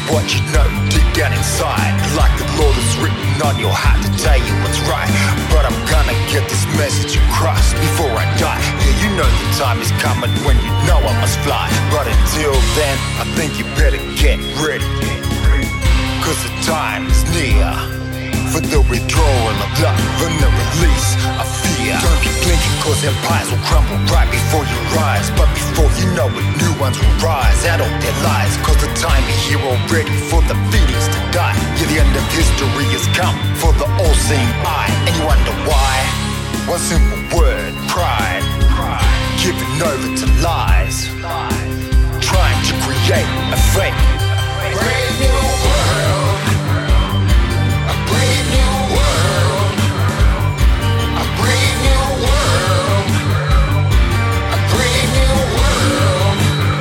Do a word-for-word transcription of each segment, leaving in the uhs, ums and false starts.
what you know deep down inside. Like the law that's written on your heart to tell you what's right. But I'm gonna get this message across before I die. Yeah, you know the time is coming when you know I must fly. But until then, I think you better get ready, cause the time is near for the withdrawal of love and the release of fear. Don't be blinking cause empires will crumble right before your eyes. But before you know it, new ones will rise out of their lies. Cause the time is here already for the phoenix to die. Yeah, the end of history has come for the all-seeing eye. And you wonder why? One simple word, pride. Giving over to lies, trying to create a fake brave new world. A brave new world. A brave new world. A brave new world.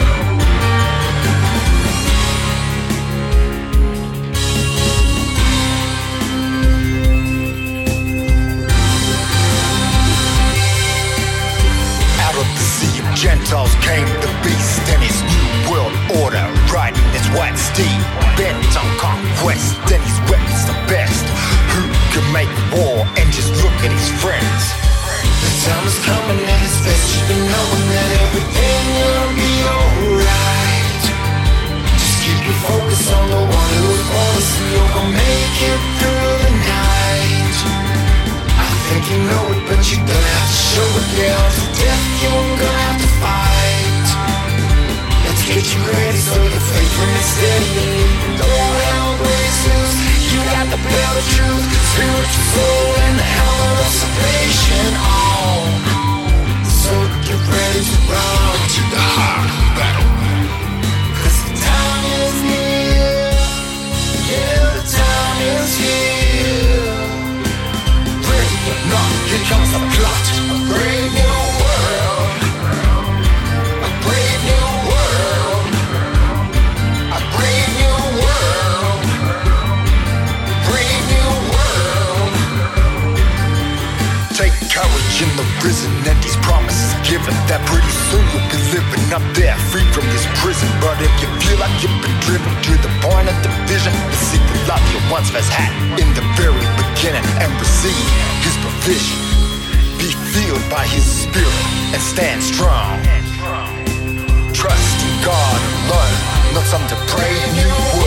Out of the sea of Gentiles came the beast and his new world order, riding his white steed, bent on conquest, and his weapons the best. Who can make war and just look at his friends? The time is coming and it's best you be knowing that everything will be alright. Just keep your focus on the one who's born us and you're gonna make it through the night. I think you know it, but you're gonna have to show it. Yeah, to death you're gonna have to fight. Let's get you ready so your faith remains steady. Though hell breaks loose, you got the belt of truth, spiritual soul and the helmet of salvation on. So get ready to run to the heart of the battle, cause the time is near. Yeah, the time is here. Ready or not, here comes the plot. A brave new world. A brave new world. A brave new world. Brave new world. Take courage in the risen and these promises given, that pretty soon you'll be living up there free from this prison. But if you feel like you've been driven to the point of division, seek the love you once first had in the very beginning and receive his provision. Be filled by his spirit and stand strong. Trust in God alone, not some depraved new world.